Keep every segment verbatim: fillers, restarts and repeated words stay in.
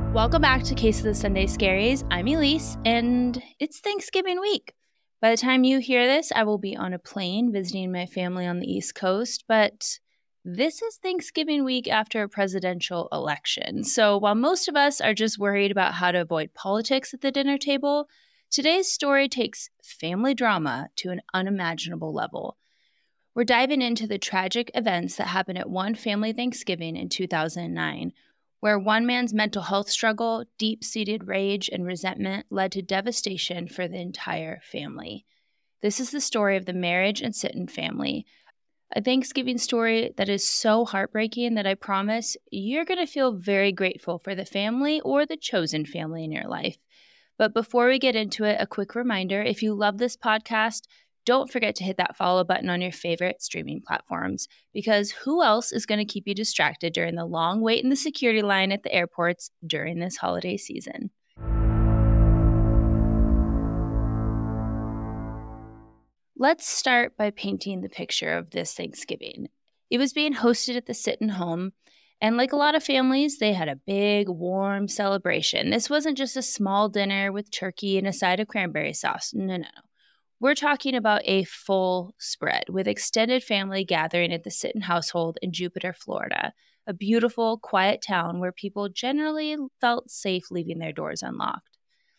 Welcome back to Case of the Sunday Scaries. I'm Elise, and it's Thanksgiving week. By the time you hear this, I will be on a plane visiting my family on the East Coast, but this is Thanksgiving week after a presidential election. So while most of us are just worried about how to avoid politics at the dinner table, today's story takes family drama to an unimaginable level. We're diving into the tragic events that happened at one family Thanksgiving in two thousand nine, where one man's mental health struggle, deep-seated rage, and resentment led to devastation for the entire family. This is the story of the Marriage and Sitton family, a Thanksgiving story that is so heartbreaking that I promise you're going to feel very grateful for the family or the chosen family in your life. But before we get into it, a quick reminder, if you love this podcast, don't forget to hit that follow button on your favorite streaming platforms, because who else is going to keep you distracted during the long wait in the security line at the airports during this holiday season? Let's start by painting the picture of this Thanksgiving. It was being hosted at the Sitton home, and like a lot of families, they had a big, warm celebration. This wasn't just a small dinner with turkey and a side of cranberry sauce. No, no, no. We're talking about a full spread with extended family gathering at the Sitton household in Jupiter, Florida, a beautiful, quiet town where people generally felt safe leaving their doors unlocked.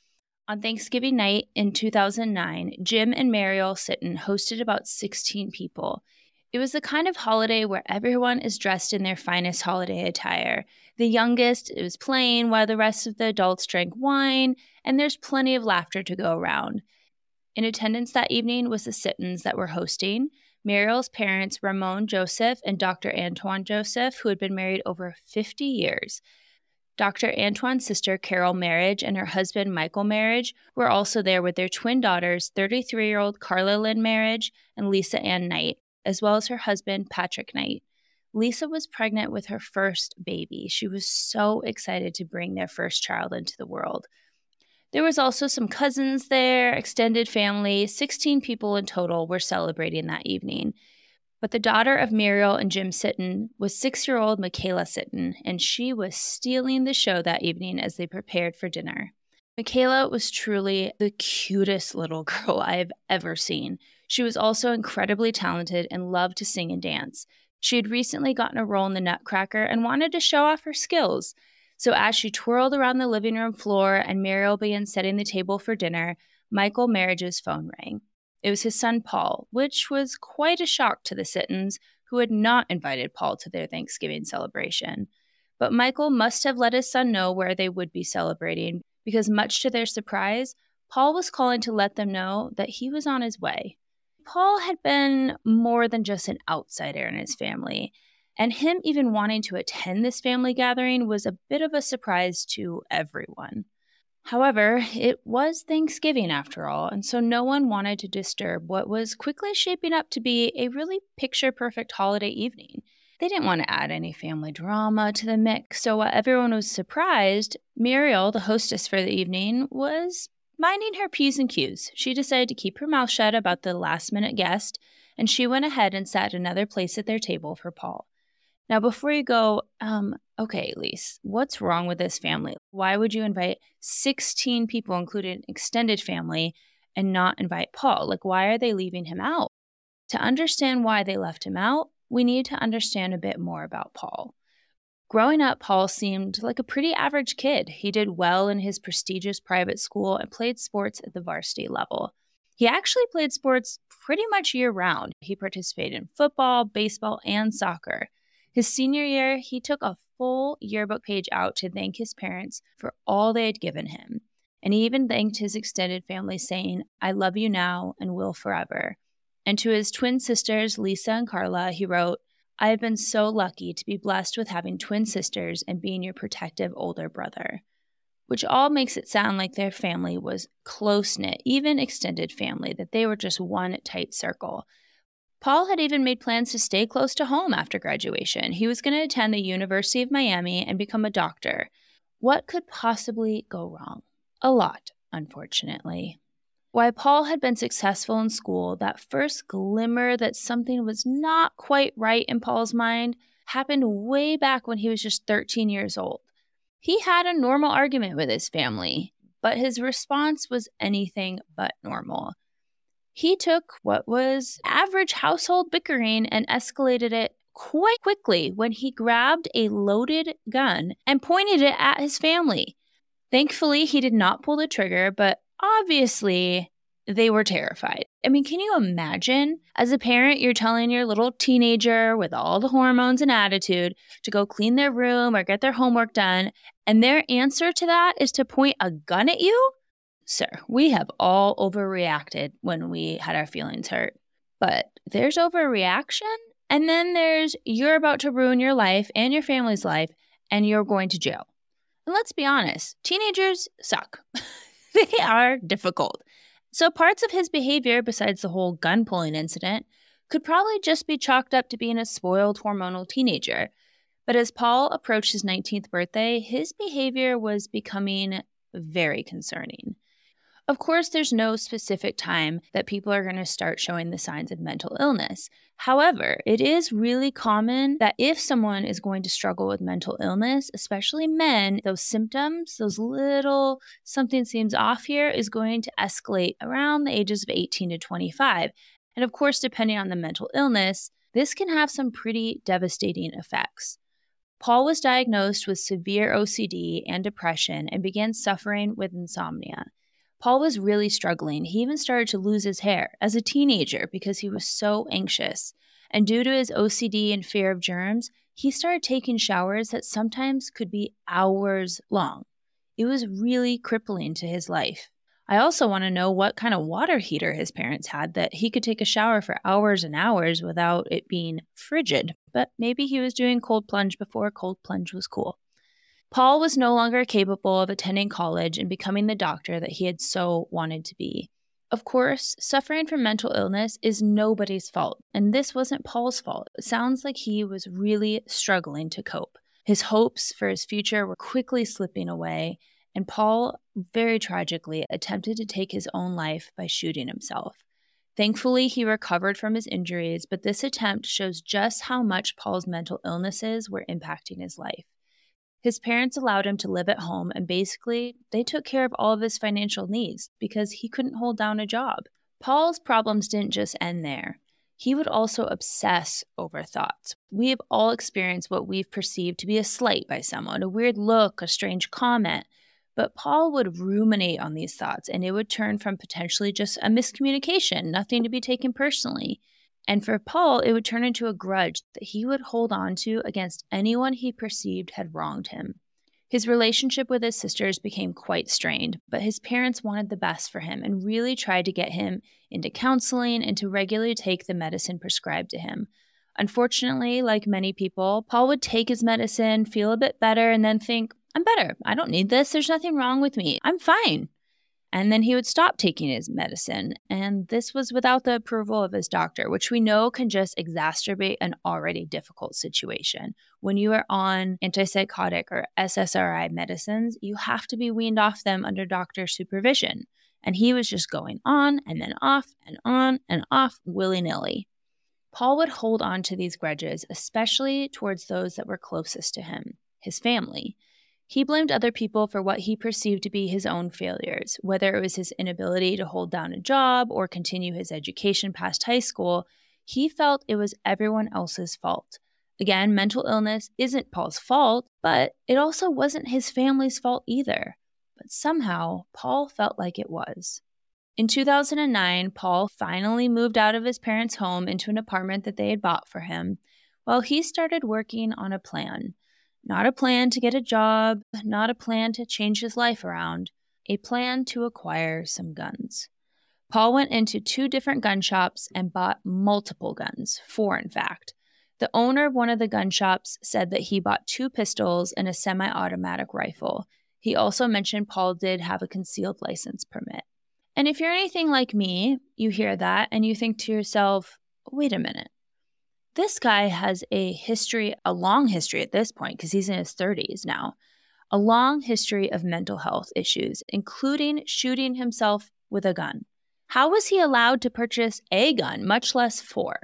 On Thanksgiving night in two thousand nine, Jim and Mariel Sitton hosted about sixteen people. It was the kind of holiday where everyone is dressed in their finest holiday attire. The youngest is playing while the rest of the adults drank wine, and there's plenty of laughter to go around. In attendance that evening was the Sittons that were hosting, Mariel's parents, Ramon Joseph and Doctor Antoine Joseph, who had been married over fifty years. Doctor Antoine's sister, Carol Marriage, and her husband, Michael Marriage, were also there with their twin daughters, thirty-three-year-old Carla Lynn Marriage and Lisa Ann Knight, as well as her husband, Patrick Knight. Lisa was pregnant with her first baby. She was so excited to bring their first child into the world. There was also some cousins there, extended family. sixteen people in total were celebrating that evening. But the daughter of Mariel and Jim Sitton was six-year-old Michaela Sitton, and she was stealing the show that evening as they prepared for dinner. Michaela was truly the cutest little girl I have ever seen. She was also incredibly talented and loved to sing and dance. She had recently gotten a role in the Nutcracker and wanted to show off her skills. So as she twirled around the living room floor and Mariel began setting the table for dinner, Michael Marriage's phone rang. It was his son, Paul, which was quite a shock to the Sittons, who had not invited Paul to their Thanksgiving celebration. But Michael must have let his son know where they would be celebrating, because much to their surprise, Paul was calling to let them know that he was on his way. Paul had been more than just an outsider in his family, and him even wanting to attend this family gathering was a bit of a surprise to everyone. However, it was Thanksgiving after all, and so no one wanted to disturb what was quickly shaping up to be a really picture-perfect holiday evening. They didn't want to add any family drama to the mix, so while everyone was surprised, Mariel, the hostess for the evening, was minding her P's and Q's. She decided to keep her mouth shut about the last-minute guest, and she went ahead and sat another place at their table for Paul. Now, before you go, um, okay, Elise, what's wrong with this family? Why would you invite sixteen people, including extended family, and not invite Paul? Like, why are they leaving him out? To understand why they left him out, we need to understand a bit more about Paul. Growing up, Paul seemed like a pretty average kid. He did well in his prestigious private school and played sports at the varsity level. He actually played sports pretty much year-round. He participated in football, baseball, and soccer. His senior year, he took a full yearbook page out to thank his parents for all they had given him. And he even thanked his extended family, saying, "I love you now and will forever." And to his twin sisters, Lisa and Carla, he wrote, "I have been so lucky to be blessed with having twin sisters and being your protective older brother." Which all makes it sound like their family was close-knit, even extended family, that they were just one tight circle. Paul had even made plans to stay close to home after graduation. He was going to attend the University of Miami and become a doctor. What could possibly go wrong? A lot, unfortunately. While Paul had been successful in school, that first glimmer that something was not quite right in Paul's mind happened way back when he was just thirteen years old. He had a normal argument with his family, but his response was anything but normal. He took what was average household bickering and escalated it quite quickly when he grabbed a loaded gun and pointed it at his family. Thankfully, he did not pull the trigger, but obviously they were terrified. I mean, can you imagine? As a parent, you're telling your little teenager with all the hormones and attitude to go clean their room or get their homework done, and their answer to that is to point a gun at you? Sir, we have all overreacted when we had our feelings hurt. But there's overreaction, and then there's you're about to ruin your life and your family's life, and you're going to jail. And let's be honest, teenagers suck. They are difficult. So parts of his behavior, besides the whole gun pulling incident, could probably just be chalked up to being a spoiled hormonal teenager. But as Paul approached his nineteenth birthday, his behavior was becoming very concerning. Of course, there's no specific time that people are going to start showing the signs of mental illness. However, it is really common that if someone is going to struggle with mental illness, especially men, those symptoms, those little something seems off here is going to escalate around the ages of eighteen to twenty-five. And of course, depending on the mental illness, this can have some pretty devastating effects. Paul was diagnosed with severe O C D and depression and began suffering with insomnia. Paul was really struggling. He even started to lose his hair as a teenager because he was so anxious. And due to his O C D and fear of germs, he started taking showers that sometimes could be hours long. It was really crippling to his life. I also want to know what kind of water heater his parents had that he could take a shower for hours and hours without it being frigid. But maybe he was doing cold plunge before cold plunge was cool. Paul was no longer capable of attending college and becoming the doctor that he had so wanted to be. Of course, suffering from mental illness is nobody's fault, and this wasn't Paul's fault. It sounds like he was really struggling to cope. His hopes for his future were quickly slipping away, and Paul, very tragically, attempted to take his own life by shooting himself. Thankfully, he recovered from his injuries, but this attempt shows just how much Paul's mental illnesses were impacting his life. His parents allowed him to live at home, and basically, they took care of all of his financial needs because he couldn't hold down a job. Paul's problems didn't just end there. He would also obsess over thoughts. We have all experienced what we've perceived to be a slight by someone, a weird look, a strange comment. But Paul would ruminate on these thoughts, and it would turn from potentially just a miscommunication, nothing to be taken personally. And for Paul, it would turn into a grudge that he would hold on to against anyone he perceived had wronged him. His relationship with his sisters became quite strained, but his parents wanted the best for him and really tried to get him into counseling and to regularly take the medicine prescribed to him. Unfortunately, like many people, Paul would take his medicine, feel a bit better, and then think, I'm better. I don't need this. There's nothing wrong with me. I'm fine. And then he would stop taking his medicine, and this was without the approval of his doctor, which we know can just exacerbate an already difficult situation. When you are on antipsychotic or S S R I medicines, you have to be weaned off them under doctor supervision. And he was just going on and then off and on and off willy-nilly. Paul would hold on to these grudges, especially towards those that were closest to him, his family. He blamed other people for what he perceived to be his own failures, whether it was his inability to hold down a job or continue his education past high school. He felt it was everyone else's fault. Again, mental illness isn't Paul's fault, but it also wasn't his family's fault either. But somehow, Paul felt like it was. In two thousand nine, Paul finally moved out of his parents' home into an apartment that they had bought for him, while he started working on a plan. Not a plan to get a job, not a plan to change his life around, a plan to acquire some guns. Paul went into two different gun shops and bought multiple guns, four in fact. The owner of one of the gun shops said that he bought two pistols and a semi-automatic rifle. He also mentioned Paul did have a concealed license permit. And if you're anything like me, you hear that and you think to yourself, wait a minute. This guy has a history, a long history at this point, because he's in his thirties now, a long history of mental health issues, including shooting himself with a gun. How was he allowed to purchase a gun, much less four?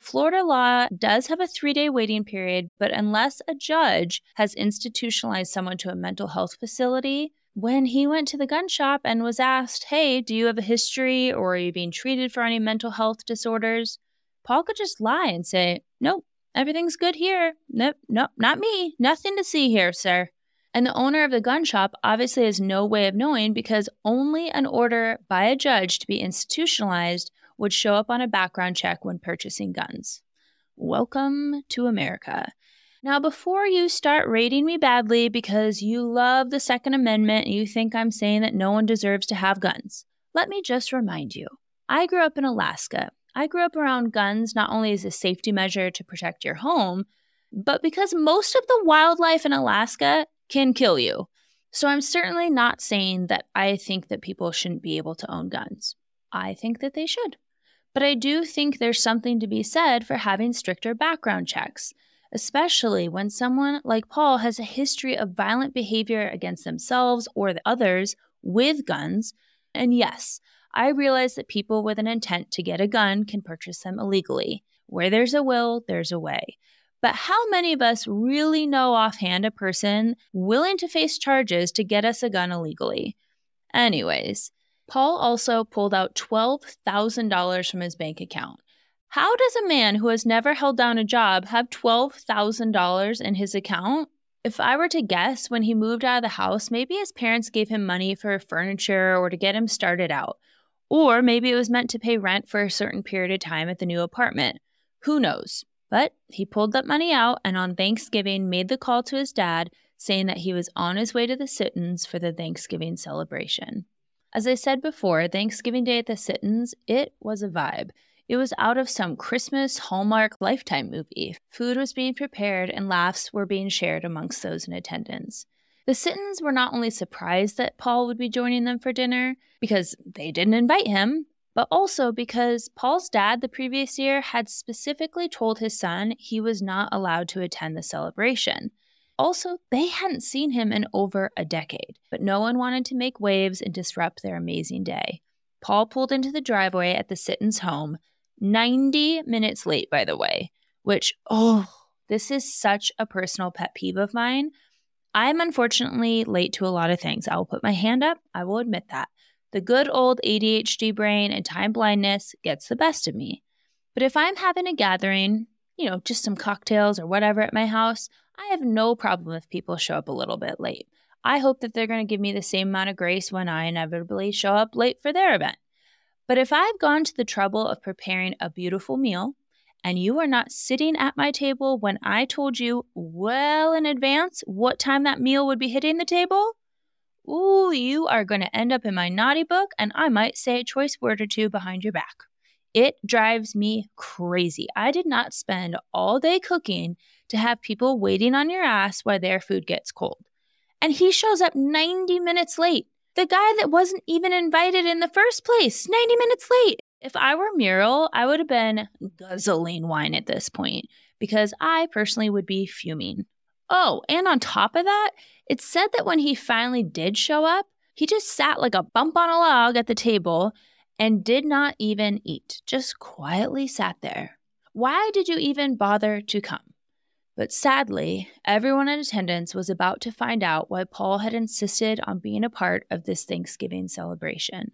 Florida law does have a three-day waiting period, but unless a judge has institutionalized someone to a mental health facility, when he went to the gun shop and was asked, hey, do you have a history or are you being treated for any mental health disorders? Paul could just lie and say, nope, everything's good here. Nope, nope, not me. Nothing to see here, sir. And the owner of the gun shop obviously has no way of knowing because only an order by a judge to be institutionalized would show up on a background check when purchasing guns. Welcome to America. Now, before you start rating me badly because you love the Second Amendment and you think I'm saying that no one deserves to have guns, let me just remind you, I grew up in Alaska. I grew up around guns not only as a safety measure to protect your home, but because most of the wildlife in Alaska can kill you. So I'm certainly not saying that I think that people shouldn't be able to own guns. I think that they should. But I do think there's something to be said for having stricter background checks, especially when someone like Paul has a history of violent behavior against themselves or the others with guns. And yes, I realize that people with an intent to get a gun can purchase them illegally. Where there's a will, there's a way. But how many of us really know offhand a person willing to face charges to get us a gun illegally? Anyways, Paul also pulled out twelve thousand dollars from his bank account. How does a man who has never held down a job have twelve thousand dollars in his account? If I were to guess, when he moved out of the house, maybe his parents gave him money for furniture or to get him started out. Or maybe it was meant to pay rent for a certain period of time at the new apartment. Who knows? But he pulled that money out and on Thanksgiving made the call to his dad saying that he was on his way to the Sittons for the Thanksgiving celebration. As I said before, Thanksgiving Day at the Sittons, it was a vibe. It was out of some Christmas Hallmark Lifetime movie. Food was being prepared and laughs were being shared amongst those in attendance. The Sittons were not only surprised that Paul would be joining them for dinner, because they didn't invite him, but also because Paul's dad the previous year had specifically told his son he was not allowed to attend the celebration. Also, they hadn't seen him in over a decade, but no one wanted to make waves and disrupt their amazing day. Paul pulled into the driveway at the Sittons' home, ninety minutes late, by the way, which, oh, this is such a personal pet peeve of mine. I'm unfortunately late to a lot of things. I will put my hand up. I will admit that. The good old A D H D brain and time blindness gets the best of me. But if I'm having a gathering, you know, just some cocktails or whatever at my house, I have no problem if people show up a little bit late. I hope that they're going to give me the same amount of grace when I inevitably show up late for their event. But if I've gone to the trouble of preparing a beautiful meal and you are not sitting at my table when I told you well in advance what time that meal would be hitting the table, ooh, you are going to end up in my naughty book and I might say a choice word or two behind your back. It drives me crazy. I did not spend all day cooking to have people waiting on your ass while their food gets cold. And he shows up ninety minutes late. The guy that wasn't even invited in the first place, ninety minutes late. If I were Muriel, I would have been guzzling wine at this point because I personally would be fuming. Oh, and on top of that, it's said that when he finally did show up, he just sat like a bump on a log at the table and did not even eat, just quietly sat there. Why did you even bother to come? But sadly, everyone in attendance was about to find out why Paul had insisted on being a part of this Thanksgiving celebration.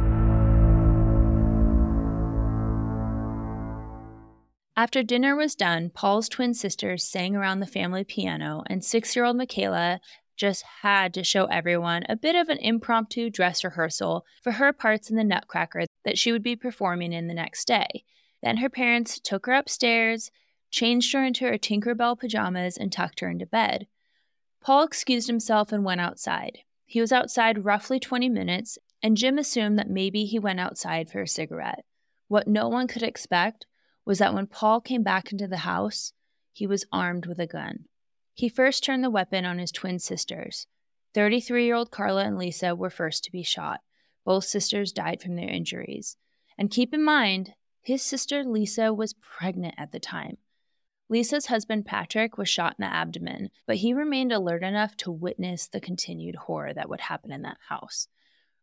After dinner was done, Paul's twin sisters sang around the family piano, and six-year-old Michaela just had to show everyone a bit of an impromptu dress rehearsal for her parts in the Nutcracker that she would be performing in the next day. Then her parents took her upstairs, changed her into her Tinkerbell pajamas, and tucked her into bed. Paul excused himself and went outside. He was outside roughly twenty minutes, and Jim assumed that maybe he went outside for a cigarette. What no one could expect was that when Paul came back into the house, he was armed with a gun. He first turned the weapon on his twin sisters. thirty-three-year-old Carla and Lisa were first to be shot. Both sisters died from their injuries. And keep in mind, his sister Lisa was pregnant at the time. Lisa's husband Patrick was shot in the abdomen, but he remained alert enough to witness the continued horror that would happen in that house.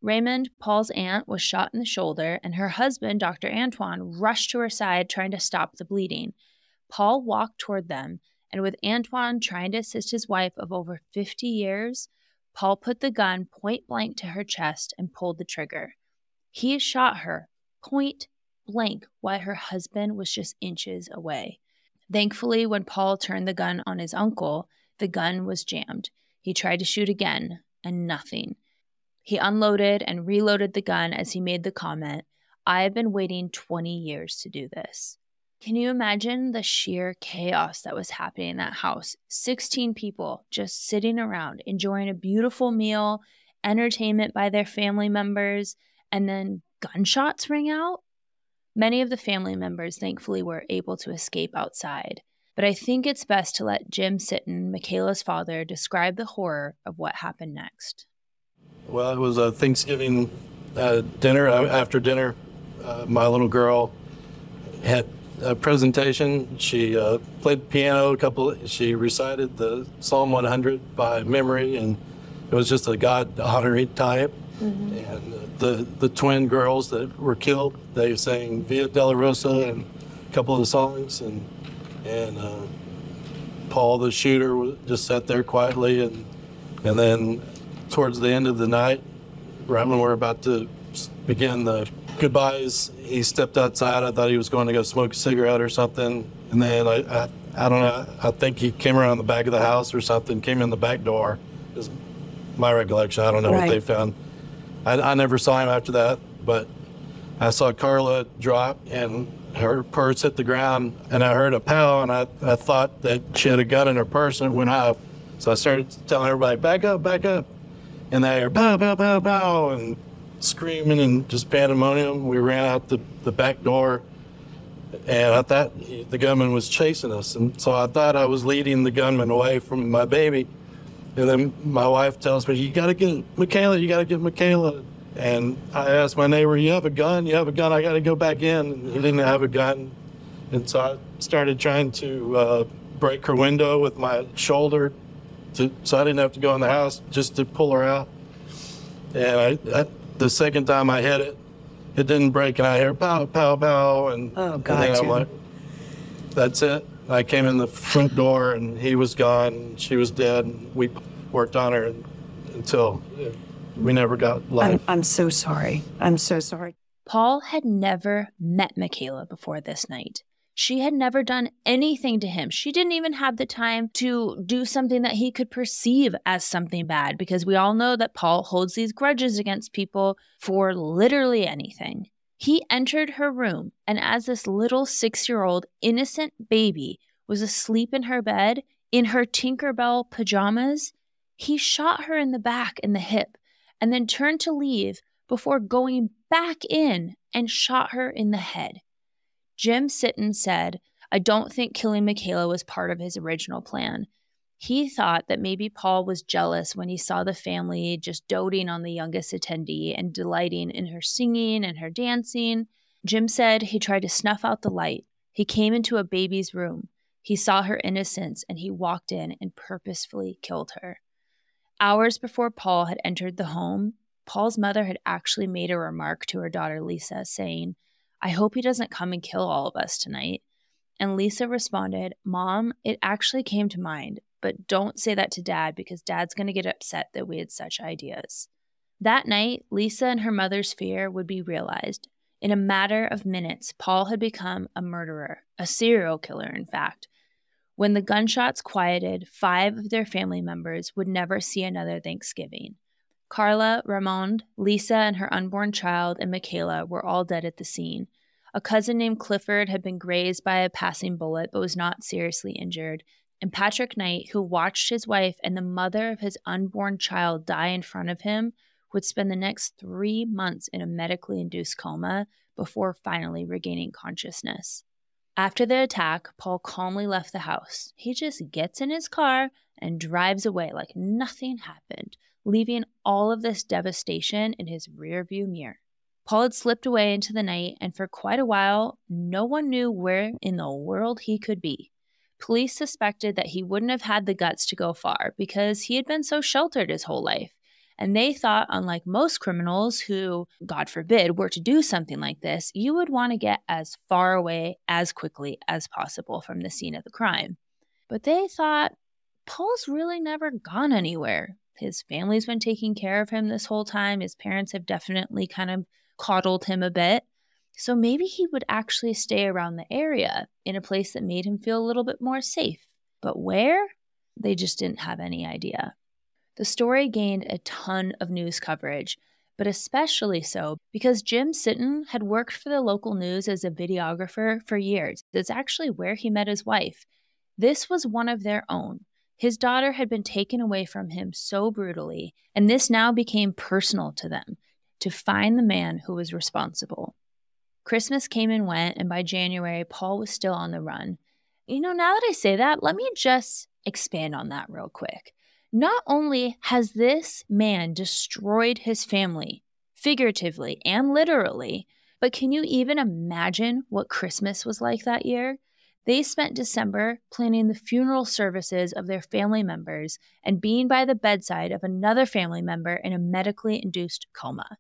Raymond, Paul's aunt, was shot in the shoulder, and her husband, Doctor Antoine, rushed to her side trying to stop the bleeding. Paul walked toward them, and with Antoine trying to assist his wife of over fifty years, Paul put the gun point blank to her chest and pulled the trigger. He shot her point blank while her husband was just inches away. Thankfully, when Paul turned the gun on his uncle, the gun was jammed. He tried to shoot again, and nothing. He unloaded and reloaded the gun as he made the comment, "I have been waiting twenty years to do this." Can you imagine the sheer chaos that was happening in that house? sixteen people just sitting around, enjoying a beautiful meal, entertainment by their family members, and then gunshots ring out? Many of the family members, thankfully, were able to escape outside. But I think it's best to let Jim Sitton, Michaela's father, describe the horror of what happened next. Well, it was a Thanksgiving uh, dinner. After dinner, uh, my little girl had a presentation. She uh, played piano a couple. She recited the Psalm one hundred by memory, and it was just a God-honoring time. Mm-hmm. And uh, the the twin girls that were killed, they sang Via Dolorosa and a couple of the songs, and and uh, Paul, the shooter, just sat there quietly, and and then towards the end of the night, right when we were about to begin the goodbyes, he stepped outside. I thought he was going to go smoke a cigarette or something. And then I, I, I don't know, I think he came around the back of the house or something, came in the back door, is my recollection. I don't know right. what they found. I, I never saw him after that, but I saw Carla drop and her purse hit the ground, and I heard a pow, and I, I thought that she had a gun in her purse, and it went off. So I started telling everybody, back up, back up. And they heard pow, pow, pow, pow, and screaming and just pandemonium. We ran out the, the back door, and I thought he, the gunman was chasing us. And so I thought I was leading the gunman away from my baby. And then my wife tells me, you got to get Michaela, you got to get Michaela. And I asked my neighbor, you have a gun? You have a gun? I got to go back in. And he didn't have a gun. And so I started trying to uh, break her window with my shoulder, to, so I didn't have to go in the house just to pull her out. And I, I, the second time I hit it, it didn't break, and I hear pow, pow, pow, and, oh, God, and then I'm like, that's it. I came in the front door, and he was gone, and she was dead, and we worked on her until we never got life. I'm, I'm so sorry. I'm so sorry. Paul had never met Michaela before this night. She had never done anything to him. She didn't even have the time to do something that he could perceive as something bad, because we all know that Paul holds these grudges against people for literally anything. He entered her room, and as this little six-year-old innocent baby was asleep in her bed in her Tinkerbell pajamas, he shot her in the back and the hip and then turned to leave before going back in and shot her in the head. Jim Sitton said, I don't think killing Michaela was part of his original plan. He thought that maybe Paul was jealous when he saw the family just doting on the youngest attendee and delighting in her singing and her dancing. Jim said he tried to snuff out the light. He came into a baby's room. He saw her innocence, and he walked in and purposefully killed her. Hours before Paul had entered the home, Paul's mother had actually made a remark to her daughter Lisa, saying, I hope he doesn't come and kill all of us tonight. And Lisa responded, Mom, it actually came to mind, but don't say that to Dad because Dad's going to get upset that we had such ideas. That night, Lisa and her mother's fear would be realized. In a matter of minutes, Paul had become a murderer, a serial killer, in fact. When the gunshots quieted, five of their family members would never see another Thanksgiving. Carla, Ramon, Lisa and her unborn child, and Michaela were all dead at the scene. A cousin named Clifford had been grazed by a passing bullet but was not seriously injured. And Patrick Knight, who watched his wife and the mother of his unborn child die in front of him, would spend the next three months in a medically induced coma before finally regaining consciousness. After the attack, Paul calmly left the house. He just gets in his car and drives away like nothing happened, leaving all of this devastation in his rearview mirror. Paul had slipped away into the night, and for quite a while, no one knew where in the world he could be. Police suspected that he wouldn't have had the guts to go far because he had been so sheltered his whole life, And they thought, unlike most criminals who, God forbid, were to do something like this, you would want to get as far away as quickly as possible from the scene of the crime. But they thought, Paul's really never gone anywhere. His family's been taking care of him this whole time. His parents have definitely kind of coddled him a bit. So maybe he would actually stay around the area in a place that made him feel a little bit more safe. But where? They just didn't have any idea. The story gained a ton of news coverage, but especially so because Jim Sitton had worked for the local news as a videographer for years. That's actually where he met his wife. This was one of their own. His daughter had been taken away from him so brutally, and this now became personal to them, to find the man who was responsible. Christmas came and went, and by January, Paul was still on the run. You know, now that I say that, let me just expand on that real quick. Not only has this man destroyed his family, figuratively and literally, but can you even imagine what Christmas was like that year? They spent December planning the funeral services of their family members and being by the bedside of another family member in a medically induced coma.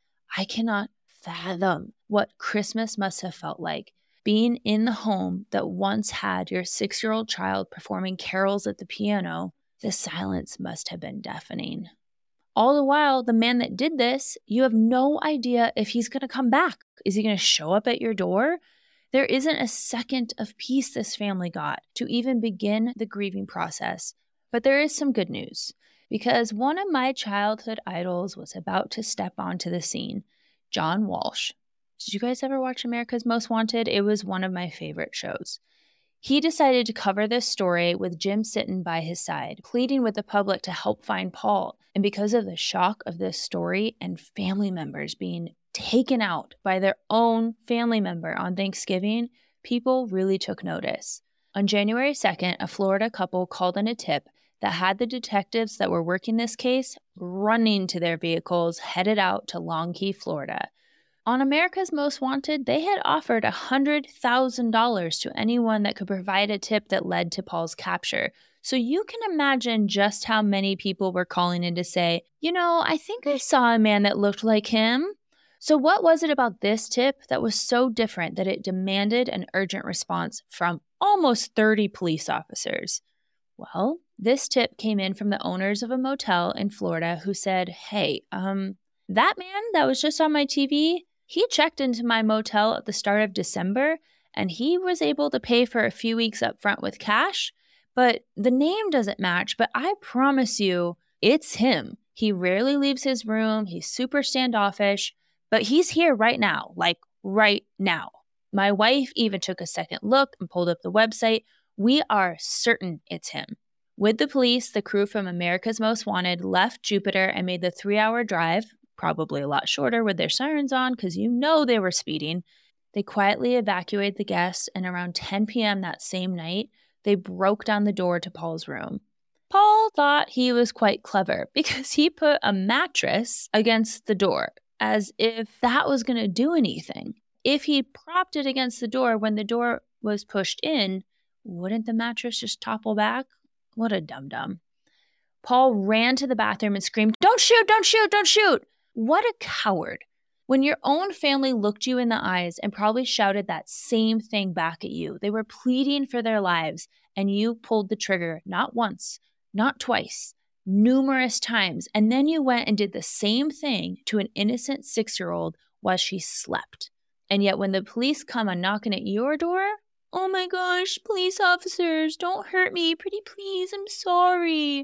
I cannot fathom what Christmas must have felt like, being in the home that once had your six-year-old child performing carols at the piano. The silence must have been deafening. All the while, the man that did this, you have no idea if he's going to come back. Is he going to show up at your door? There isn't a second of peace this family got to even begin the grieving process. But there is some good news, because one of my childhood idols was about to step onto the scene, John Walsh. Did you guys ever watch America's Most Wanted? It was one of my favorite shows. He decided to cover this story with Jim Sitton by his side, pleading with the public to help find Paul. And because of the shock of this story and family members being taken out by their own family member on Thanksgiving, people really took notice. On January second, a Florida couple called in a tip that had the detectives that were working this case running to their vehicles headed out to Long Key, Florida. On America's Most Wanted, they had offered one hundred thousand dollars to anyone that could provide a tip that led to Paul's capture. So you can imagine just how many people were calling in to say, you know, I think I saw a man that looked like him. So what was it about this tip that was so different that it demanded an urgent response from almost thirty police officers? Well, this tip came in from the owners of a motel in Florida who said, hey, um, that man that was just on my T V, he checked into my motel at the start of December, and he was able to pay for a few weeks up front with cash, but the name doesn't match, but I promise you, it's him. He rarely leaves his room. He's super standoffish, but he's here right now, like right now. My wife even took a second look and pulled up the website. We are certain it's him. With the police, the crew from America's Most Wanted left Jupiter and made the three-hour drive, probably a lot shorter with their sirens on because you know they were speeding. They quietly evacuated the guests, and around ten p.m. that same night, they broke down the door to Paul's room. Paul thought he was quite clever because he put a mattress against the door as if that was going to do anything. If he propped it against the door when the door was pushed in, wouldn't the mattress just topple back? What a dum-dum. Paul ran to the bathroom and screamed, "Don't shoot, don't shoot, don't shoot!" What a coward. When your own family looked you in the eyes and probably shouted that same thing back at you, they were pleading for their lives, and you pulled the trigger not once, not twice, numerous times, and then you went and did the same thing to an innocent six-year-old while she slept. And yet when the police come and knocking at your door, oh my gosh, police officers, don't hurt me, pretty please, I'm sorry.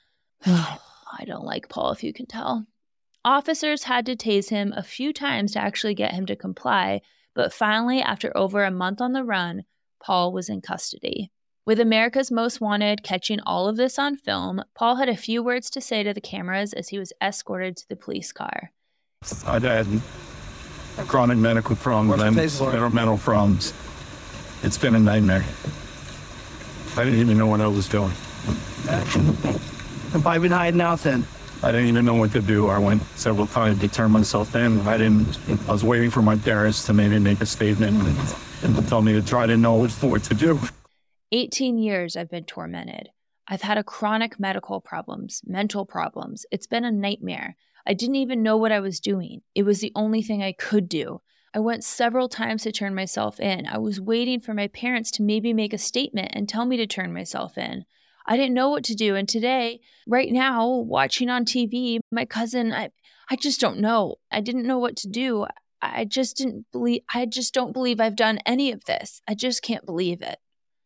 I don't like Paul, if you can tell. Officers had to tase him a few times to actually get him to comply, but finally, after over a month on the run, Paul was in custody. With America's Most Wanted catching all of this on film, Paul had a few words to say to the cameras as he was escorted to the police car. I had chronic medical problems, mental problems. It's been a nightmare. I didn't even know what I was doing. Have I been hiding out then? I didn't even know what to do. I went several times to turn myself in. I didn't. I was waiting for my parents to maybe make a statement and, and tell me to try to know what to do. eighteen years I've been tormented. I've had a chronic medical problems, mental problems. It's been a nightmare. I didn't even know what I was doing. It was the only thing I could do. I went several times to turn myself in. I was waiting for my parents to maybe make a statement and tell me to turn myself in. I didn't know what to do. And today, right now, watching on T V, my cousin, I, I just don't know. I didn't know what to do. I just didn't believe, I just don't believe I've done any of this. I just can't believe it.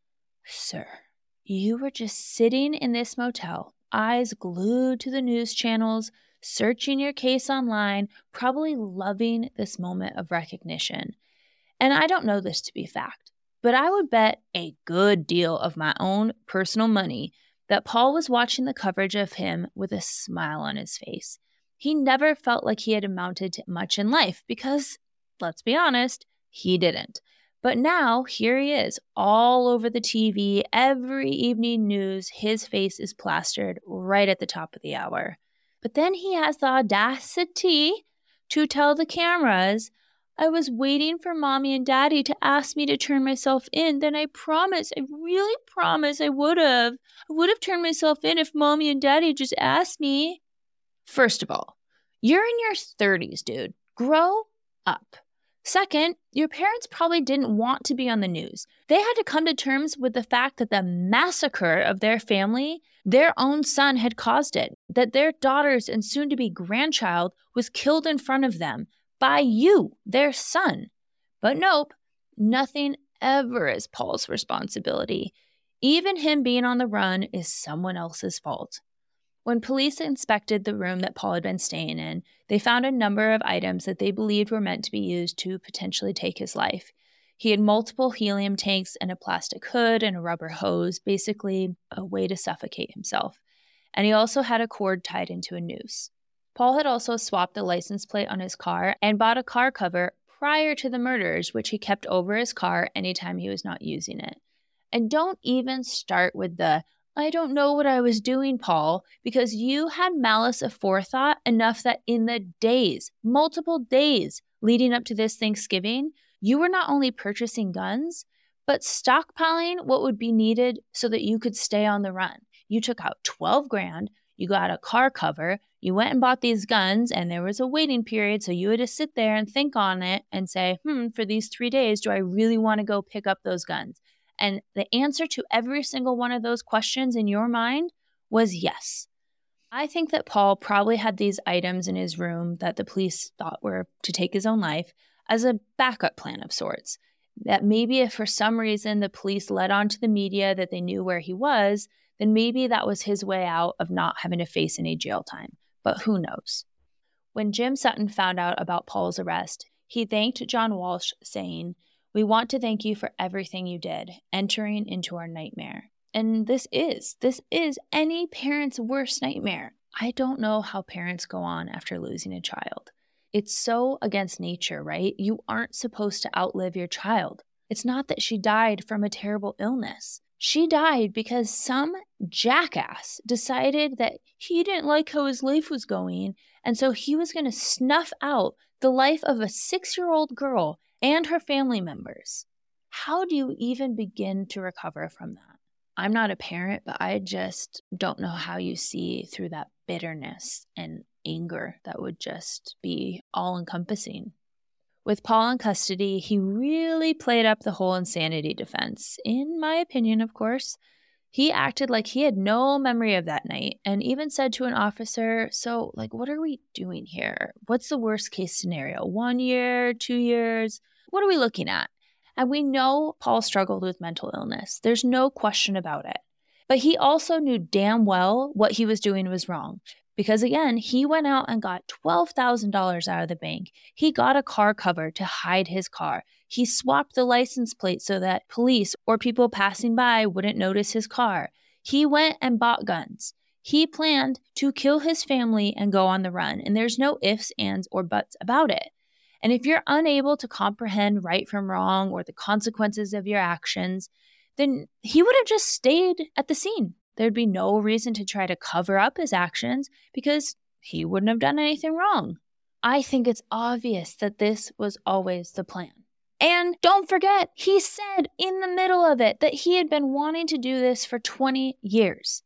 Sir, you were just sitting in this motel, eyes glued to the news channels, searching your case online, probably loving this moment of recognition. And I don't know this to be fact, but I would bet a good deal of my own personal money that Paul was watching the coverage of him with a smile on his face. He never felt like he had amounted to much in life because, let's be honest, he didn't. But now, here he is, all over the T V, every evening news, his face is plastered right at the top of the hour. But then he has the audacity to tell the cameras, I was waiting for mommy and daddy to ask me to turn myself in. Then I promise, I really promise I would have. I would have turned myself in if mommy and daddy just asked me. First of all, you're in your thirties, dude. Grow up. Second, your parents probably didn't want to be on the news. They had to come to terms with the fact that the massacre of their family, their own son had caused it, that their daughter's and soon-to-be grandchild was killed in front of them by you, their son. But nope, nothing ever is Paul's responsibility. Even him being on the run is someone else's fault. When police inspected the room that Paul had been staying in, they found a number of items that they believed were meant to be used to potentially take his life. He had multiple helium tanks and a plastic hood and a rubber hose, basically a way to suffocate himself. And he also had a cord tied into a noose. Paul had also swapped the license plate on his car and bought a car cover prior to the murders, which he kept over his car anytime he was not using it. And don't even start with the, I don't know what I was doing, Paul, because you had malice aforethought enough that in the days, multiple days leading up to this Thanksgiving, you were not only purchasing guns, but stockpiling what would be needed so that you could stay on the run. You took out twelve grand, you got a car cover, you went and bought these guns, and there was a waiting period, so you had to sit there and think on it and say, hmm, for these three days, do I really want to go pick up those guns? And the answer to every single one of those questions in your mind was yes. I think that Paul probably had these items in his room that the police thought were to take his own life as a backup plan of sorts. That maybe if for some reason the police led on to the media that they knew where he was, then maybe that was his way out of not having to face any jail time. But who knows? When Jim Sutton found out about Paul's arrest, he thanked John Walsh, saying, "We want to thank you for everything you did, entering into our nightmare." And this is, this is any parent's worst nightmare. I don't know how parents go on after losing a child. It's so against nature, right? You aren't supposed to outlive your child. It's not that she died from a terrible illness. She died because some jackass decided that he didn't like how his life was going, and so he was going to snuff out the life of a six-year-old girl and her family members. How do you even begin to recover from that? I'm not a parent, but I just don't know how you see through that bitterness and anger that would just be all-encompassing. With Paul in custody, he really played up the whole insanity defense, in my opinion, of course. He acted like he had no memory of that night and even said to an officer, so, like, what are we doing here? What's the worst case scenario? One year, two years? What are we looking at? And we know Paul struggled with mental illness. There's no question about it. But he also knew damn well what he was doing was wrong. Because again, he went out and got twelve thousand dollars out of the bank. He got a car cover to hide his car. He swapped the license plate so that police or people passing by wouldn't notice his car. He went and bought guns. He planned to kill his family and go on the run. And there's no ifs, ands, or buts about it. And if you're unable to comprehend right from wrong or the consequences of your actions, then he would have just stayed at the scene. There'd be no reason to try to cover up his actions because he wouldn't have done anything wrong. I think it's obvious that this was always the plan. And don't forget, he said in the middle of it that he had been wanting to do this for twenty years.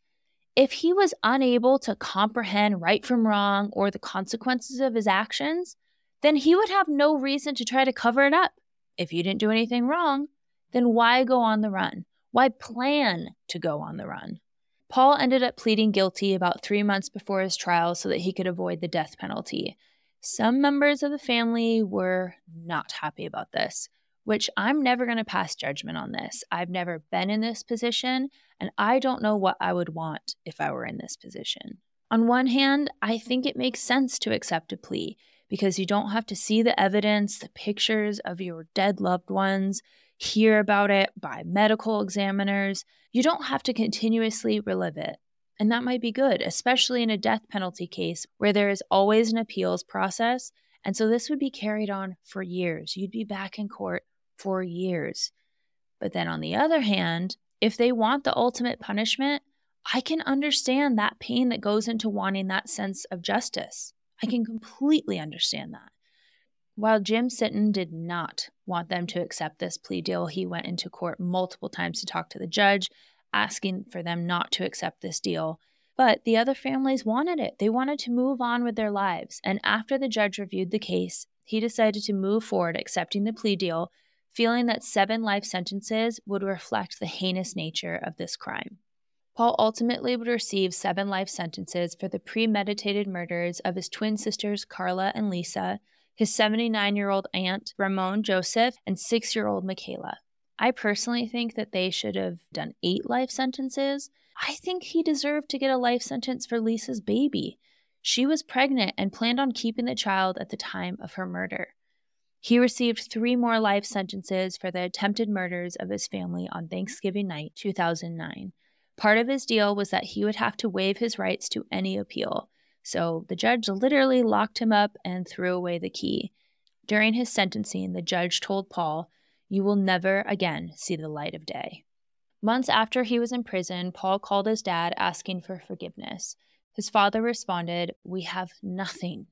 If he was unable to comprehend right from wrong or the consequences of his actions, then he would have no reason to try to cover it up. If you didn't do anything wrong, then why go on the run? Why plan to go on the run? Paul ended up pleading guilty about three months before his trial so that he could avoid the death penalty. Some members of the family were not happy about this, which I'm never going to pass judgment on this. I've never been in this position, and I don't know what I would want if I were in this position. On one hand, I think it makes sense to accept a plea because you don't have to see the evidence, the pictures of your dead loved ones, hear about it by medical examiners. You don't have to continuously relive it. And that might be good, especially in a death penalty case where there is always an appeals process. And so this would be carried on for years. You'd be back in court for years. But then on the other hand, if they want the ultimate punishment, I can understand that pain that goes into wanting that sense of justice. I can completely understand that. While Jim Sitton did not want them to accept this plea deal, he went into court multiple times to talk to the judge, asking for them not to accept this deal. But the other families wanted it. They wanted to move on with their lives. And after the judge reviewed the case, he decided to move forward accepting the plea deal, feeling that seven life sentences would reflect the heinous nature of this crime. Paul ultimately would receive seven life sentences for the premeditated murders of his twin sisters Carla and Lisa, his seventy-nine-year-old aunt Ramon Joseph, and six-year-old Michaela. I personally think that they should have done eight life sentences. I think he deserved to get a life sentence for Lisa's baby. She was pregnant and planned on keeping the child at the time of her murder. He received three more life sentences for the attempted murders of his family on Thanksgiving night, two thousand nine. Part of his deal was that he would have to waive his rights to any appeal. So the judge literally locked him up and threw away the key. During his sentencing, the judge told Paul, "You will never again see the light of day." Months after he was in prison, Paul called his dad asking for forgiveness. His father responded, "We have nothing.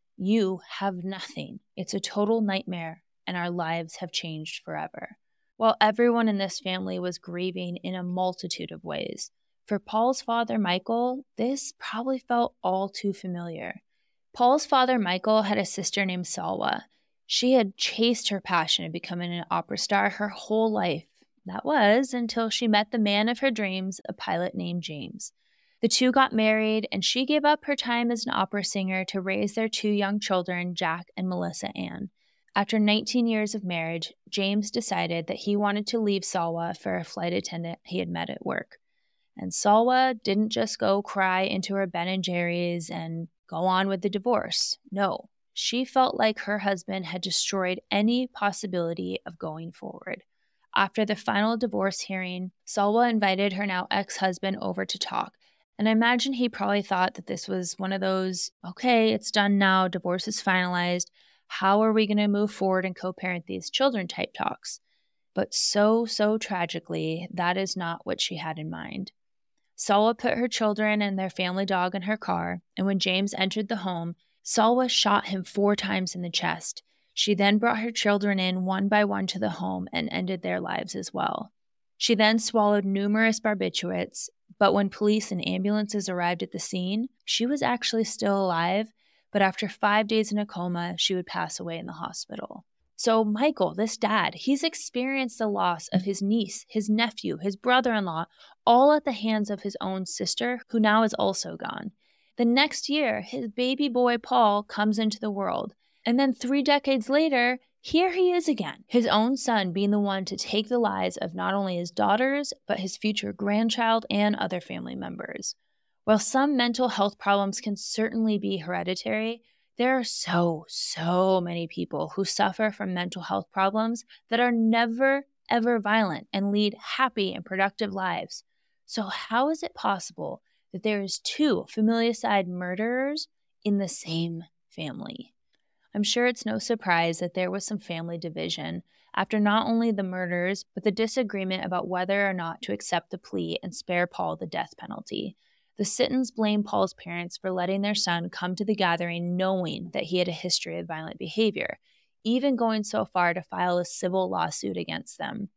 You have nothing. It's a total nightmare, and our lives have changed forever." While everyone in this family was grieving in a multitude of ways, for Paul's father, Michael, this probably felt all too familiar. Paul's father, Michael, had a sister named Salwa. She had chased her passion of becoming an opera star her whole life. That was until she met the man of her dreams, a pilot named James. The two got married, and she gave up her time as an opera singer to raise their two young children, Jack and Melissa Ann. After nineteen years of marriage, James decided that he wanted to leave Salwa for a flight attendant he had met at work. And Salwa didn't just go cry into her Ben and Jerry's and go on with the divorce. No, she felt like her husband had destroyed any possibility of going forward. After the final divorce hearing, Salwa invited her now ex-husband over to talk. And I imagine he probably thought that this was one of those, okay, it's done now, divorce is finalized. How are we going to move forward and co-parent these children type talks? But so, so tragically, that is not what she had in mind. Salwa put her children and their family dog in her car, and when James entered the home, Salwa shot him four times in the chest. She then brought her children in one by one to the home and ended their lives as well. She then swallowed numerous barbiturates, but when police and ambulances arrived at the scene, she was actually still alive, but after five days in a coma, she would pass away in the hospital. So Michael, this dad, he's experienced the loss of his niece, his nephew, his brother-in-law, all at the hands of his own sister, who now is also gone. The next year, his baby boy Paul comes into the world. And then three decades later, here he is again, his own son being the one to take the lives of not only his daughters, but his future grandchild and other family members. While some mental health problems can certainly be hereditary, there are so, so many people who suffer from mental health problems that are never, ever violent and lead happy and productive lives. So how is it possible that there is two familicide murderers in the same family? I'm sure it's no surprise that there was some family division after not only the murders, but the disagreement about whether or not to accept the plea and spare Paul the death penalty. The Sittons blamed Paul's parents for letting their son come to the gathering knowing that he had a history of violent behavior, even going so far to file a civil lawsuit against them.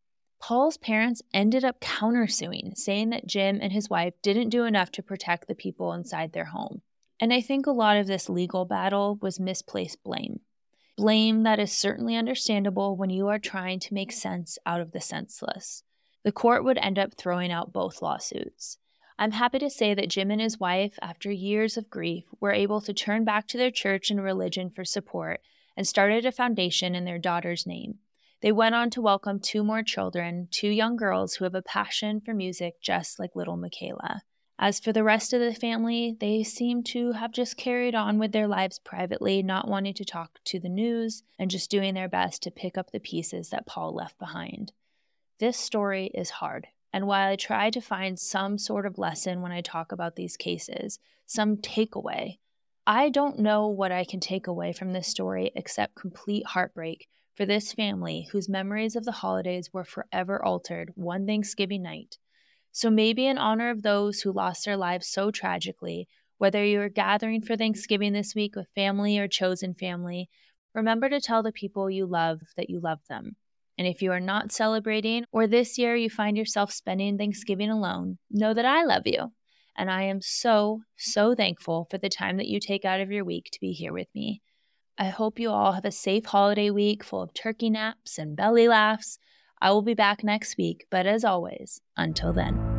Paul's parents ended up countersuing, saying that Jim and his wife didn't do enough to protect the people inside their home. And I think a lot of this legal battle was misplaced blame. Blame that is certainly understandable when you are trying to make sense out of the senseless. The court would end up throwing out both lawsuits. I'm happy to say that Jim and his wife, after years of grief, were able to turn back to their church and religion for support and started a foundation in their daughter's name. They went on to welcome two more children, two young girls who have a passion for music just like little Michaela. As for the rest of the family, they seem to have just carried on with their lives privately, not wanting to talk to the news and just doing their best to pick up the pieces that Paul left behind. This story is hard, and while I try to find some sort of lesson when I talk about these cases, some takeaway, I don't know what I can take away from this story except complete heartbreak for this family whose memories of the holidays were forever altered one Thanksgiving night. So maybe in honor of those who lost their lives so tragically, whether you are gathering for Thanksgiving this week with family or chosen family, remember to tell the people you love that you love them. And if you are not celebrating, or this year you find yourself spending Thanksgiving alone, know that I love you. And I am so, so thankful for the time that you take out of your week to be here with me. I hope you all have a safe holiday week full of turkey naps and belly laughs. I will be back next week, but as always, until then.